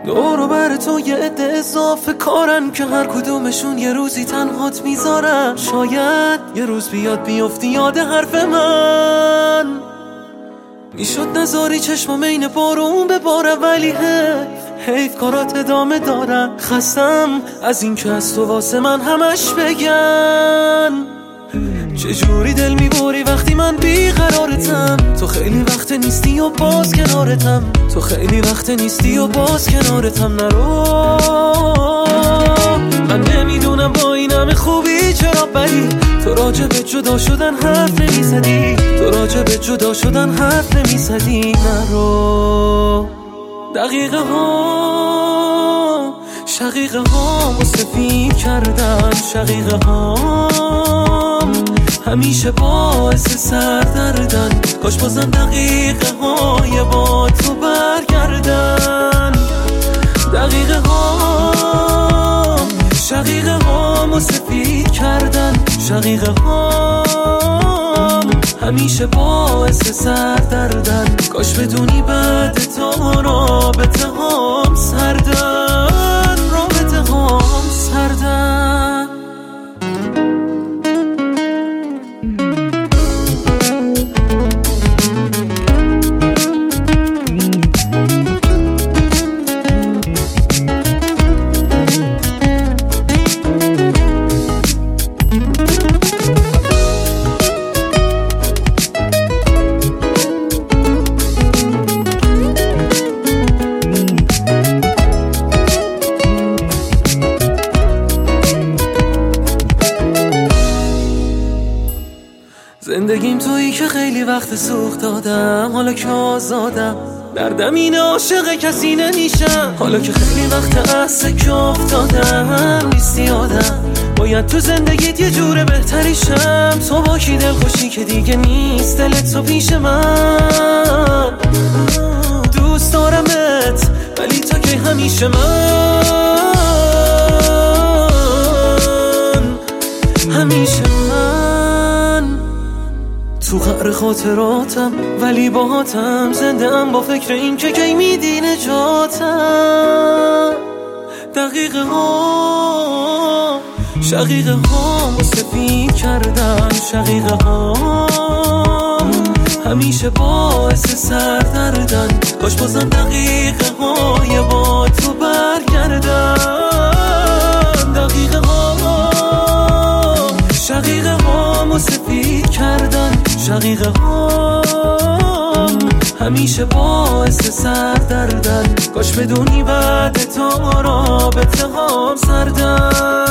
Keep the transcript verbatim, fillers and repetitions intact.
دور و بر تو یه عده اضافه کارن که هر کدومشون یه روزی تنهات میذارن. شاید یه روز بیاد بیفتی یاد حرف من، میشد نذاری چشمم این بارون بباره، ولی حیف حیف کارات ادامه دارن. خستم از این که از تو واسه من همش بگن. چجوری دل میبری وقتی من بیقرارتم؟ تو خیلی وقت نیستی و باز کنارتم، تو خیلی وقت نیستی و باز کنارتم. نرو، من نمیدونم با این همه خوبی چرا بری. تو راجع به جدا شدن حرف نمیزدی، تو راجع به جدا شدن حرف نمیزدی. نرو، دقیقه ها شقیقه ها مصفی کردن، شقیقه ها همیشه باعث سردردن. کاش بازم دقیقه های با تو برگردن. دقیقه ها شقیقه ها مصفی کردن، شقیقه ها همیشه باعث سردردن. کاش بدونی بعد تو رابطه هام سردن، رابطه هام سردن. زندگیم تویی که خیلی وقت سوخت دادم، حالا که آزادم دردم این عاشق کسی نمیشم. حالا که خیلی وقت از سکه افتادم نیستی آدم، باید تو زندگیت یه جور بهتریشم. تو با کی دل خوشی که دیگه نیست دلت تو پیش من. دوست دارمت ولی تا که همیشه من، همیشه من تو قعر خاطراتم، ولی باهاتم زنده ام با فکر این که کی میدی نجاتم. دقیقه ها شقیقه ها مصفی کردن، شقیقه ها همیشه باعث سردردن. کاش بازم دقیقه های با تو برگردن. دقیقه ها شقیقه ها مصفی کردن، شقیقه ها همیشه باعث سردردن. کاش بدونی بعد تو رابطه هام سردن.